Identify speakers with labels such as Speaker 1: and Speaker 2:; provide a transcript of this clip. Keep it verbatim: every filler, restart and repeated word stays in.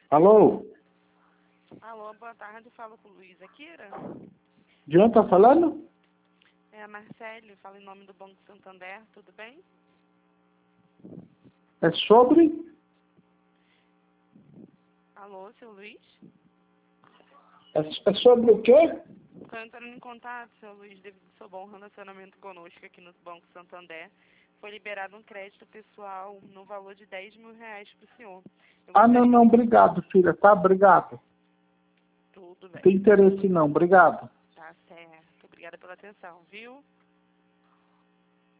Speaker 1: Alô?
Speaker 2: Alô, boa tarde, falo com o Luiz Akira.
Speaker 1: De onde tá falando?
Speaker 2: É a Marcele, falo em nome do Banco Santander, tudo bem?
Speaker 1: É sobre?
Speaker 2: Alô, seu Luiz?
Speaker 1: É, é sobre o quê?
Speaker 2: Estou entrando em contato, seu Luiz, devido ao seu bom relacionamento conosco aqui no Banco Santander. Foi liberado um crédito pessoal no valor de dez mil reais para o senhor. Eu
Speaker 1: Ah, não,
Speaker 2: gostaria...
Speaker 1: não, obrigado, filha, tá? Obrigado.
Speaker 2: Tudo
Speaker 1: Não
Speaker 2: bem.
Speaker 1: tem interesse não, obrigado.
Speaker 2: Tá certo. Obrigada pela atenção, viu?